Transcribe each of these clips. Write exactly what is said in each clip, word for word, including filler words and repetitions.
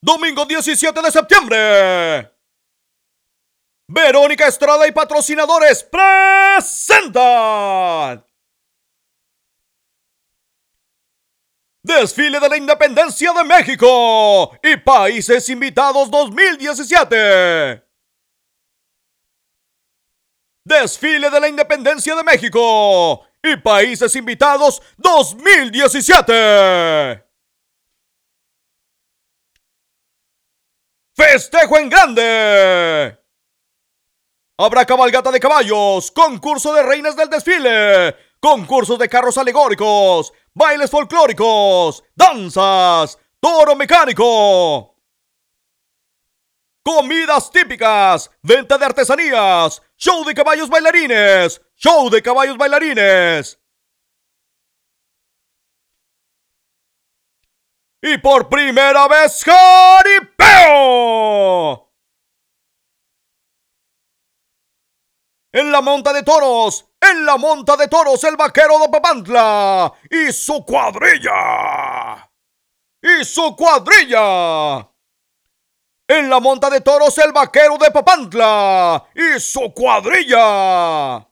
Domingo diecisiete de septiembre. Verónica Estrada y patrocinadores presentan Desfile de la Independencia de México y Países Invitados dos mil diecisiete. Desfile de la Independencia de México y Países Invitados dos mil diecisiete. ¡Festejo en grande! Habrá cabalgata de caballos, concurso de reinas del desfile, concursos de carros alegóricos, bailes folclóricos, danzas, toro mecánico, comidas típicas, venta de artesanías, show de caballos bailarines, show de caballos bailarines. Y por primera vez, jaripeo. En la monta de toros, en la monta de toros, el vaquero de Papantla y su cuadrilla. Y su cuadrilla. En la monta de toros, el vaquero de Papantla y su cuadrilla.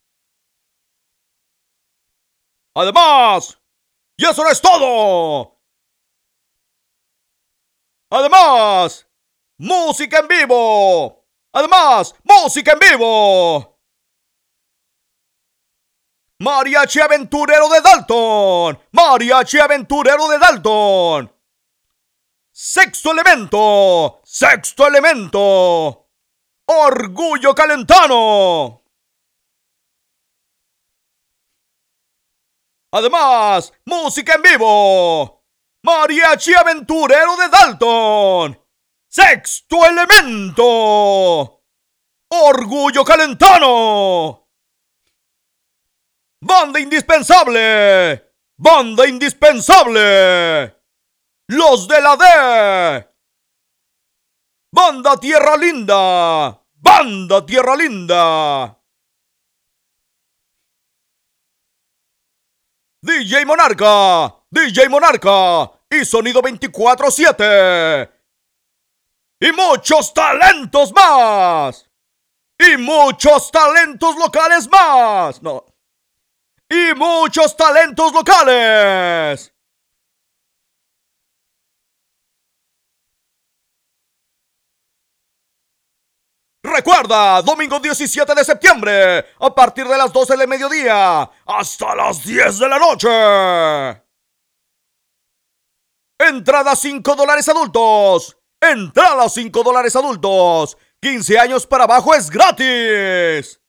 Además, y eso no es todo. Además, música en vivo. Además, música en vivo. Mariachi Aventurero de Dalton. Mariachi Aventurero de Dalton. Sexto elemento. Sexto elemento. Orgullo Calentano. Además, música en vivo. Mariachi Aventurero de Dalton. Sexto elemento. Orgullo Calentano. Banda indispensable. Banda indispensable. Los de la D. Banda Tierra Linda. Banda Tierra Linda. D J Monarca. D J Monarca y Sonido veinticuatro siete. Y muchos talentos más. Y muchos talentos locales más. No. Y muchos talentos locales. Recuerda, domingo diecisiete de septiembre, a partir de las doce del mediodía hasta las diez de la noche. Entrada cinco dólares adultos. Entrada cinco dólares adultos. quince años para abajo es gratis.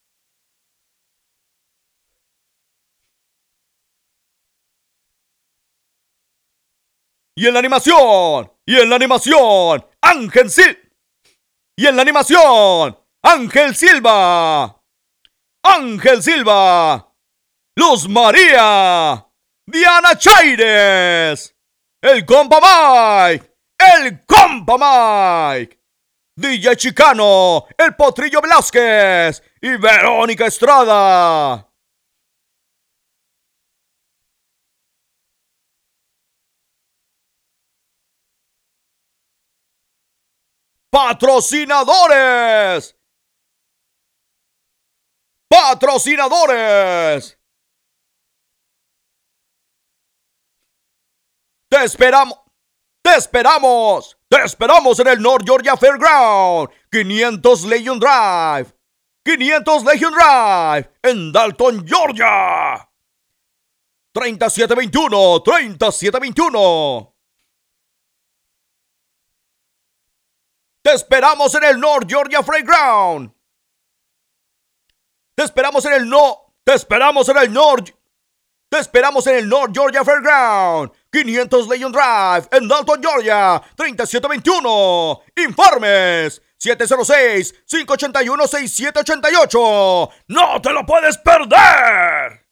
Y en la animación. Y en la animación. Ángel Silva. Y en la animación. Ángel Silva. Ángel Silva. Luz María. Diana Chaires. El compa Mike. El compa Mike. D J Chicano. El Potrillo Velázquez. Y Verónica Estrada. Patrocinadores. Patrocinadores. Te esperamos. Te esperamos. Te esperamos en el North Georgia Fairground. quinientos Legion Drive. quinientos Legion Drive. En Dalton, Georgia. treinta y siete veintiuno. treinta y siete veintiuno. Te esperamos en el North Georgia Fairground. Te esperamos en el no. Te esperamos en el North. Te esperamos en el North Georgia Fairground. quinientos Legion Drive en Dalton, Georgia. treinta y siete veintiuno. Informes siete cero seis, cinco ocho uno, seis siete ocho ocho. ¡No te lo puedes perder!